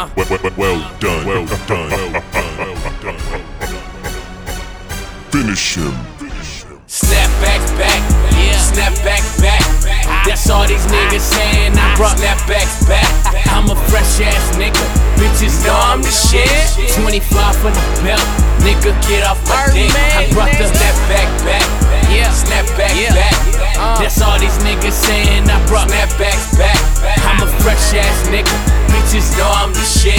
Well done. Well done. Finish him. Snapbacks back, yeah. Snapback back. That's all these niggas saying. I brought snapbacks back. I'm a fresh ass nigga. Bitches know I'm the shit. 25 for the belt. Nigga, get off my dick. I brought the snapback back. Yeah. Snapback back. That's all these niggas saying. I brought snapbacks back. I'm a fresh ass nigga. Bitches know I'm the shit.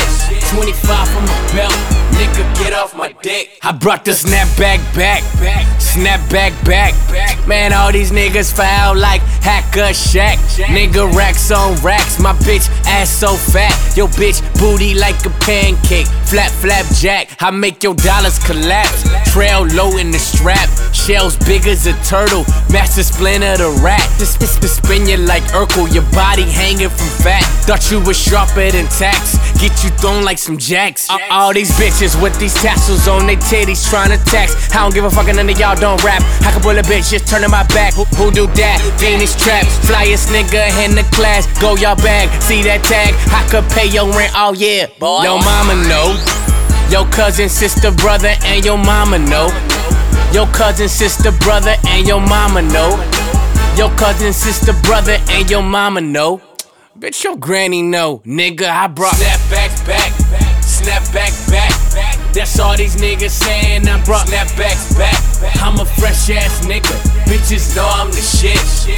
25 for my belt. Nigga, get off my dick. I brought the snapback back. Snapback back. Man, all these niggas foul like Hacker Shack. Nigga, racks on racks. My bitch ass so fat. Yo bitch booty like a pancake. Flap jack. I make your dollars collapse. Trail low in the strap. Shells big as a turtle. Master Splinter the rat. This spin you like Urkel. Your body hanging from fat. Thought you was sharper than tax. Get you thrown like some jacks. All these bitches with these tassels on their titties trying to tax. I don't give a fuck, none of y'all don't rap. I can pull a bitch just turning my back. Who do that? Venus trap. Flyest nigga in the class. Go y'all bag. See that tag? I could pay your rent. Oh yeah. Yo mama know. Yo cousin, sister, brother, and your mama know. Yo cousin, sister, brother, and your mama know. Yo cousin, sister, brother, and your mama know. Bitch, your granny know. Nigga, I brought snapbacks back. Snapback back. That's all these niggas saying. I brought snapbacks back. I'm a fresh ass nigga. Bitches know I'm the shit.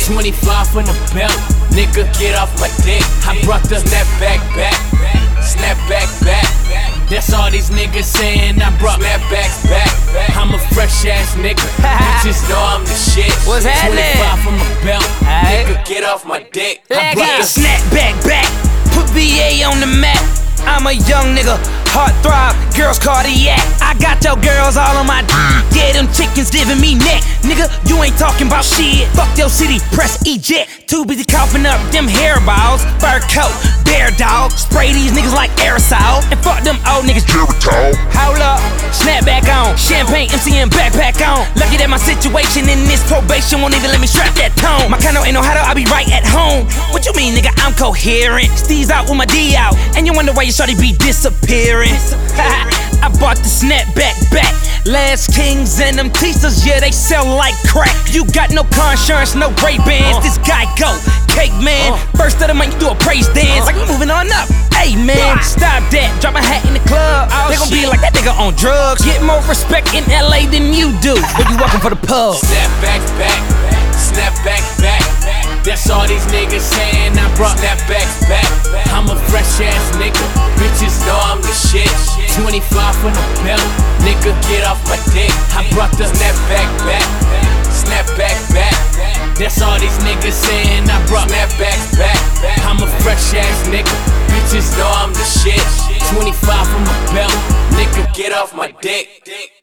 25 for the belt. Nigga, get off my dick. I brought the snapback back. Snapback back. That's all these niggas saying. I brought snapbacks back. I'm a fresh ass nigga. Bitches know I'm the shit. What's happening? 25 for my belt. Nigga, get off my dick. I brought the snapback back. Put VA on the map. I'm a young nigga, heartthrob, girls cardiac. I got your girls all on my yeah, them chickens giving me neck. Nigga, you ain't talking about shit. Fuck your city, press eject. Too busy coughing up them hairballs. Fur coat, bear dog. Spray these niggas like aerosol. And fuck them old niggas. Hold up, snapback on. Champagne, MC and backpack on. Lucky that my situation in this probation won't even let me strap that tone. My condo ain't no how to, I be right at home. What you mean, nigga? I'm coherent. Steve's out with my D out. And you wonder why you shawty be disappearing. I bought the snapback back. Last Kings and them teasers, yeah, they sell like crack. You got no car insurance, no Ray-Bans. This guy go, cake man. First of the month, you do a praise dance. Like we moving on up. Hey man, stop that. Drop my hat in the club. They gon' be like that nigga on drugs. Get more respect in LA than you do. When you walking for the pub. Snapback back. Snapback back. That's all these niggas saying. I brought snapbacks back. I'm a fresh ass nigga. Bitches know I'm the shit. 25 for the belt. Nigga, get off my dick. I brought the snapback back. Snapback back. That's all these niggas saying. I brought snapbacks back. I'm a fresh ass nigga. Bitches know I'm the shit. 25 for my belt. Nigga, get off my dick.